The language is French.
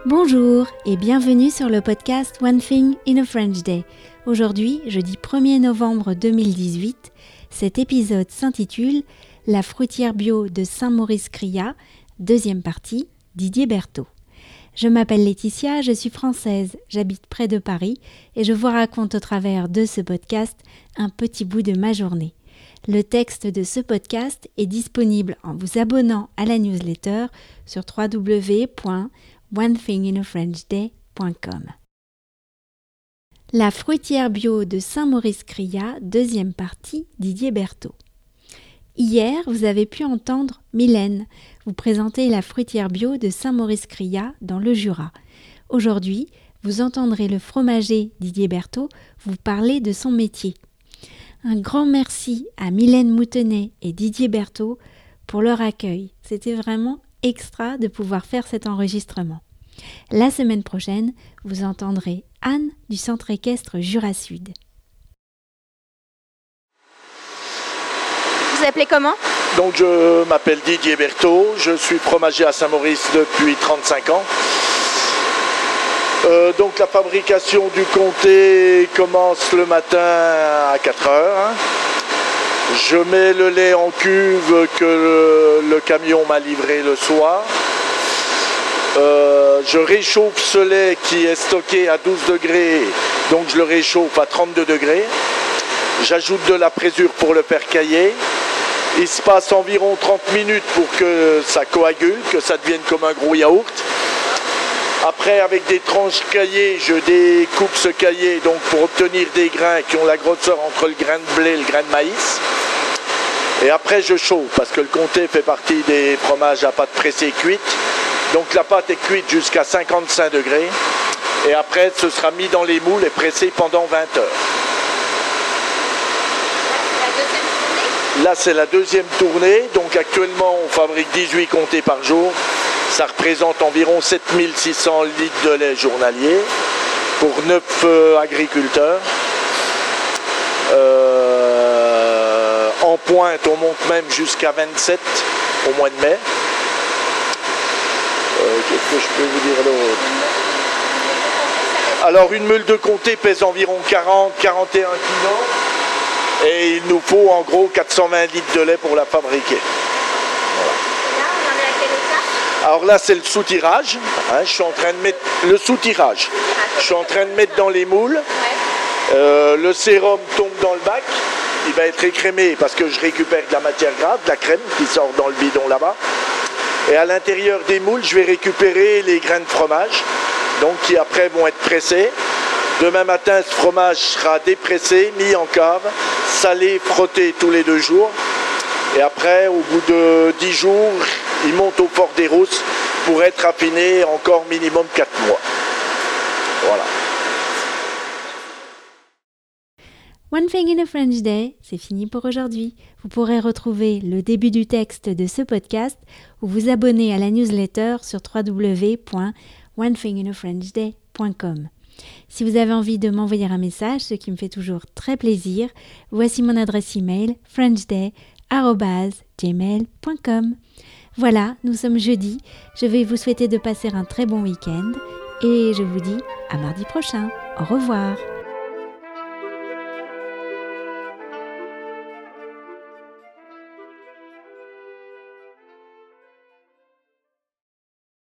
Bonjour et bienvenue sur le podcast One Thing in a French Day. Aujourd'hui, jeudi 1er novembre 2018, cet épisode s'intitule « La fruitière bio de Saint-Maurice-Cria », deuxième partie, Didier Berthaud. Je m'appelle Laetitia, je suis française, j'habite près de Paris et je vous raconte au travers de ce podcast un petit bout de ma journée. Le texte de ce podcast est disponible en vous abonnant à la newsletter sur www.onethinginafrenchday.com. La fruitière bio de Saint-Maurice-Cria, deuxième partie, Didier Berthaud. Hier, vous avez pu entendre Mylène vous présenter la fruitière bio de Saint-Maurice-Cria dans le Jura. Aujourd'hui, vous entendrez le fromager Didier Berthaud vous parler de son métier. Un grand merci à Mylène Moutenay et Didier Berthaud pour leur accueil. C'était vraiment extra de pouvoir faire cet enregistrement. La semaine prochaine, vous entendrez Anne du Centre équestre Jura Sud. Vous appelez comment ? Donc je m'appelle Didier Berthaud, je suis fromager à Saint-Maurice depuis 35 ans. Donc la fabrication du comté commence le matin à 4 heures. Je mets le lait en cuve que le camion m'a livré le soir. Je réchauffe ce lait qui est stocké à 12 degrés, donc je le réchauffe à 32 degrés. J'ajoute de la présure pour le faire cailler. Il se passe environ 30 minutes pour que ça coagule, que ça devienne comme un gros yaourt. Après, avec des tranches caillées, je découpe ce caillé donc pour obtenir des grains qui ont la grosseur entre le grain de blé et le grain de maïs. Et après, je chauffe parce que le comté fait partie des fromages à pâte pressée cuite. Donc la pâte est cuite jusqu'à 55 degrés. Et après, ce sera mis dans les moules et pressé pendant 20 heures. Là, c'est la deuxième tournée. Donc actuellement, on fabrique 18 comtés par jour. Ça représente environ 7600 litres de lait journalier pour 9 agriculteurs. En pointe, on monte même jusqu'à 27 au mois de mai. Qu'est-ce que je peux vous dire d'autre ? Alors, une meule de comté pèse environ 40-41 kg. Et il nous faut en gros 420 litres de lait pour la fabriquer. Voilà. Là, on en est à quel état ? Alors là, c'est le sous-tirage. Je suis en train de mettre le sous-tirage. Je suis en train de mettre dans les moules. Le sérum tombe dans le bac. Il va être écrémé parce que je récupère de la matière grasse, de la crème qui sort dans le bidon là-bas. Et à l'intérieur des moules, je vais récupérer les grains de fromage, donc qui après vont être pressés. Demain matin, ce fromage sera dépressé, mis en cave, salé, frotté tous les 2 jours. Et après, au bout de 10 jours, il monte au Fort des Rousses pour être affiné encore minimum 4 mois. Voilà. One Thing in a French Day, c'est fini pour aujourd'hui. Vous pourrez retrouver le début du texte de ce podcast ou vous abonner à la newsletter sur www.onethinginafrenchday.com. Si vous avez envie de m'envoyer un message, ce qui me fait toujours très plaisir, voici mon adresse email frenchday@gmail.com. Voilà, nous sommes jeudi. Je vais vous souhaiter de passer un très bon week-end et je vous dis à mardi prochain. Au revoir.